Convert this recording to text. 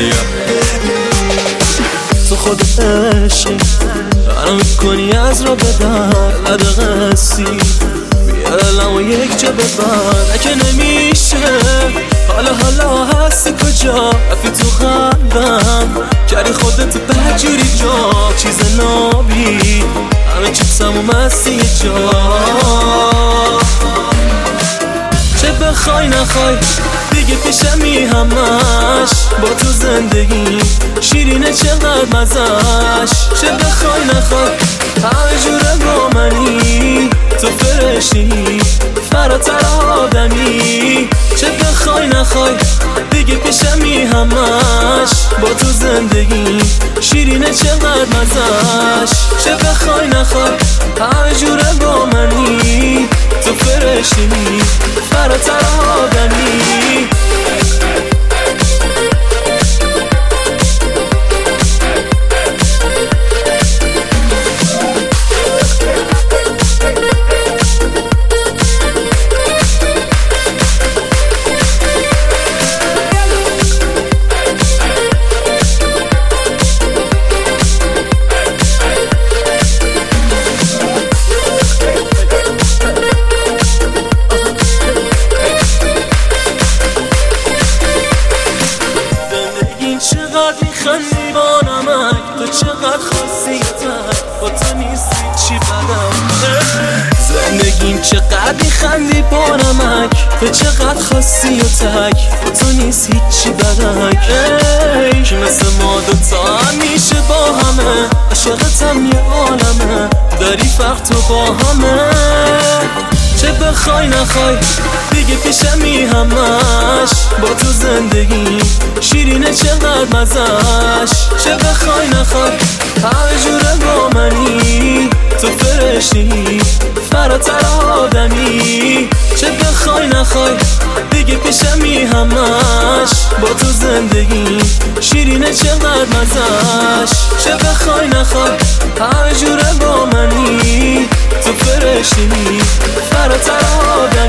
تو خود عشقی منو میکنی از را بدر لد قصی بیا دلم و یک جا ببر اگه نمیشه حالا هستی کجا رفی تو قلبم کردی خودت بدجوری جا چیز نابی همه چیزم و مستی جا چه بخوای نخوای دیگه پیشمی همش با تو زندگی شیرینه چقدر مزش چه بخوای نخوای همه جوره با منی تو فرشتی فراتر آدمی چه بخوای نخوای دیگه پیشمی همش با تو زندگی شیرینه چقدر مزش چه بخوای نخوای همه جوره با منی تو فرشتی فراتر آدمی چقدر میخندی با نمک تو چقدر خاصیتر با تو نیستی چی بدم زندگیم چقدر میخندی با نمک تو چقدر خاصی و تک با تو نیست هیچی بدک که مثل ما دوتا همیشه با همه عاشقتم یه عالمه داری فرق تو با همه چه بخوای نخوای دیگه پیشمی همش با تو زندگی شیرینه چقدر مزش چه بخوای نخوای همه جوره با منی تو فرشتی فراتر آدمی چه بخوای نخوای دیگه پیشمی همش با تو زندگی شیرینه چقدر مزش چه بخوای نخوای همه جوره با منی تو فرشتی فراتر آدمی